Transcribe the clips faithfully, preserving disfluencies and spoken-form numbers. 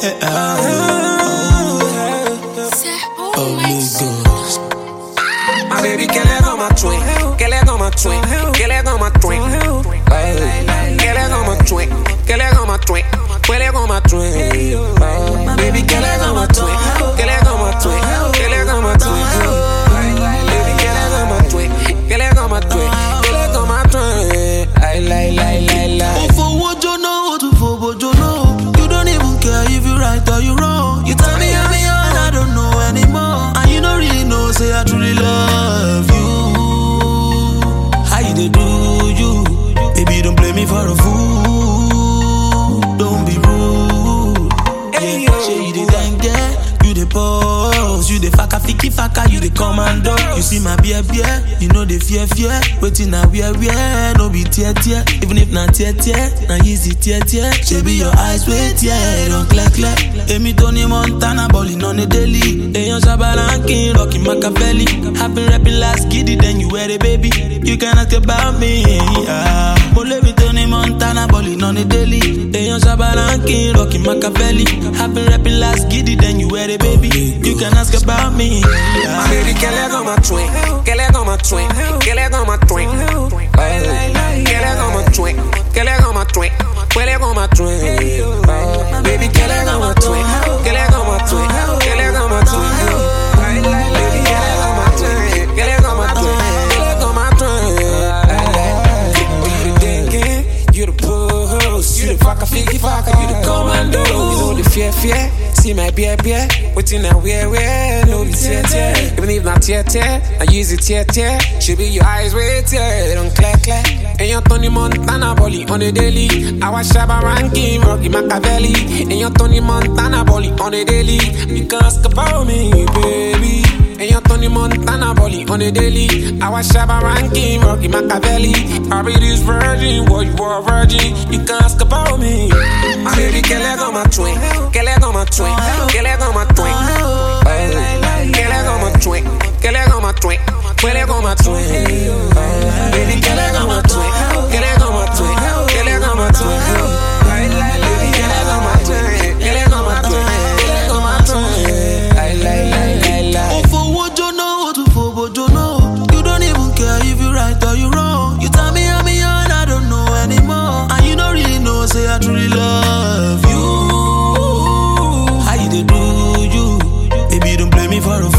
Oh my God. My baby, qu'elle est dans ma twin, qu'elle est dans ma twin, qu'elle est dans ma twin, qu'elle est dans ma twin, qu'elle est dans ma twin, qu'elle est dans ma twin. My baby, qu'elle est dans ma twin, qu'elle est dans ma twin, qu'elle est dans ma twin. Baby, qu'elle est dans ma twin, qu'elle est dans ma twin, qu'elle est dans ma twin. I lie, lie, lie, lie. Oh, for what you know, what for what you know. You don't even care if you right or you wrong. You tell me I'm young, I don't know anymore. And you don't really know, say I truly love you. How you they do you? Baby, don't blame me for a fool. Don't be rude. Hey, Yeah, say you the dengue, you the pose, you the faka fiki faka, you the commando. You see my beer beer, you know the fear fear. Waiting now wear wear, no be tear tear. Even if not tear tear, now easy tear tear. She be your eyes wait yeah, don't clear clear. Amy Tony Montana balling on the daily. Ayon Shabalankin rocking Machiavelli. I've been rapping last kiddy, then you wear the baby. You can ask about me. Yeah. Amy Tony Montana balling on the daily. Ayon Shabalankin rocking Machiavelli. I've been rapping last kiddy, then you wear the baby. You can ask about me. Yeah. My baby, qu'elle est dans ma twin, qu'elle est dans ma twin, qu'elle est dans ma twin, qu'elle est dans ma twin, qu'elle est dans ma twin, qu'elle est dans ma twin. Baby, qu'elle est dans ma twin, qu'elle est dans ma twin, qu'elle est dans ma twin. Baby, qu'elle est dans ma twin, qu'elle est dans ma twin, qu'elle est dans ma twin. You the thinking, you the pose, you the faka fiki faka, you the commando. You know the fear fear. See my beer beer, waiting now where where no be tear tear. Even if not tear tear, I use it tear tear. Should be your eyes wait tear, don't clack clack. And your Tony Montana bolly on the daily. I was Shabba ranking, Rocky Machiavelli. And your Tony Montana bolly on the daily. You can ask about me, baby. And your Tony Montana bolly on the daily. I was Shabba ranking, Rocky Machiavelli. I be this virgin, what you are virgin. You can ask about me. My baby, qu'elle est dans ma twin, qu'elle est dans ma twin, qu'elle est dans ma twin, qu'elle est dans ma twin, qu'elle est dans ma twin, qu'elle est dans ma twin. Baby, qu'elle est dans ma twin, qu'elle est dans ma twin, qu'elle est dans ma twin. Baby, qu'elle est dans ma twin, qu'elle est dans ma twin, qu'elle est dans ma twin. I lie, lie, lie, lie. Oh, for what you know, what for what you know. You don't even care if you right or you wrong. You tell me I'm young, I don't know anymore. And you don't really know, say I truly love you. How you they do you? Baby, don't blame me for a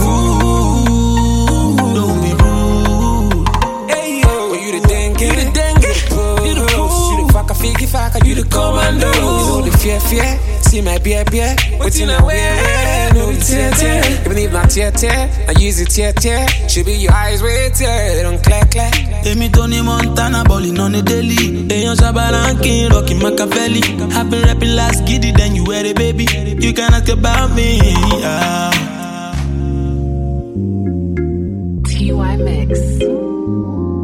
fool. Don't be rude. Hey yo, you the dengue, you the dengue, you the pose, you the faka fiki faka, you the commando. You know the fear fear. See my beer beer, waiting now where no be tear tear. Even if not tear tear, I use it tear tear. Should be your eyes wait tear, don't clack clack. Amy Tony Montana balling on the daily. Ayon Shabalankin rocking Machiavelli. I've been rapping last kiddy, then you wear the baby. You can ask about me. Yeah. T Y Mix.